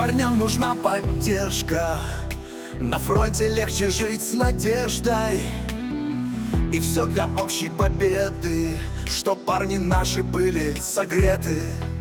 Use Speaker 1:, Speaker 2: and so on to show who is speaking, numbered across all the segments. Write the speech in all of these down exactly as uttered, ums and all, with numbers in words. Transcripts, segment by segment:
Speaker 1: парням нужна поддержка. На фронте легче жить с надеждой. И все для общей победы, чтоб парни наши были согреты.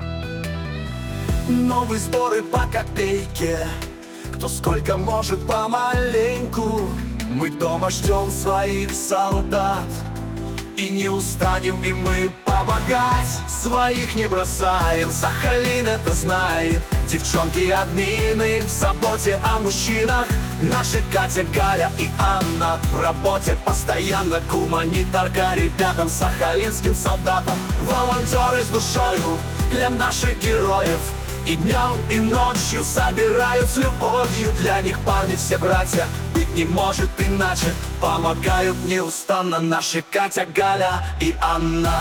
Speaker 1: Новые сборы по копейке, кто сколько может помаленьку. Мы дома ждем своих солдат и не устанем и мы помогать. Своих не бросаем, Сахалин это знает. Девчонки админы в заботе о мужчинах. Наши Катя, Галя и Анна в работе постоянно. Гуманитарка ребятам, сахалинским солдатам. Волонтеры с душою для наших героев. И днем, и ночью собирают с любовью. Для них парни все братья, быть не может иначе. Помогают неустанно наши Катя, Галя и Анна.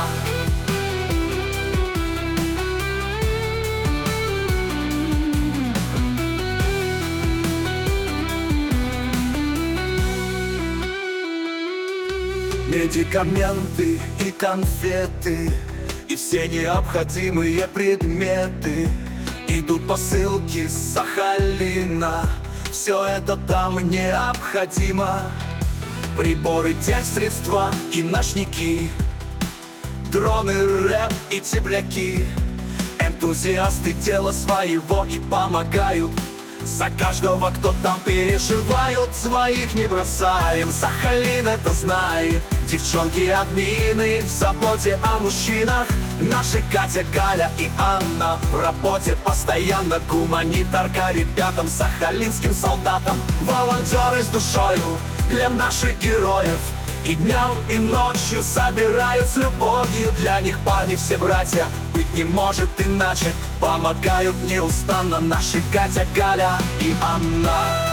Speaker 1: Медикаменты и конфеты, и все необходимые предметы идут посылки с Сахалина. Все это там необходимо. Приборы, техсредства и ночники, дроны, рэп и тепляки. Энтузиасты дела своего и помогают. За каждого, кто там переживают. Своих не бросаем, Сахалин это знает. Девчонки админы в заботе о мужчинах. Наши Катя, Галя и Анна в работе постоянно. Гуманитарка ребятам, сахалинским солдатам. Волонтеры с душою для наших героев. И днем, и ночью собирают с любовью. Для них парни все братья, быть не может иначе. Помогают неустанно наши Катя, Галя и Анна.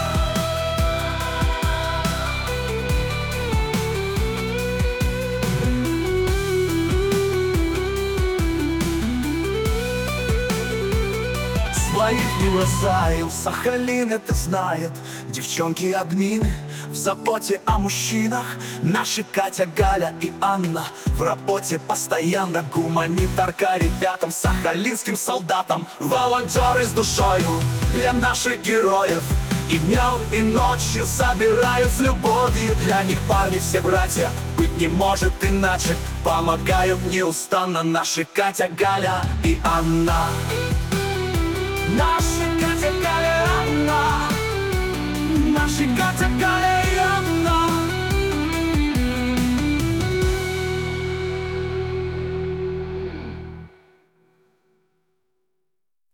Speaker 1: Своих не бросаем, Сахалин это знает. Девчонки админы в заботе о мужчинах. Наши Катя, Галя и Анна в работе постоянно. Гуманитарка ребятам, сахалинским солдатам. Волонтеры с душою для наших героев. И днем, и ночью собирают с любовью. Для них парни все братья, быть не может иначе. Помогают неустанно наши Катя, Галя и Анна. Наш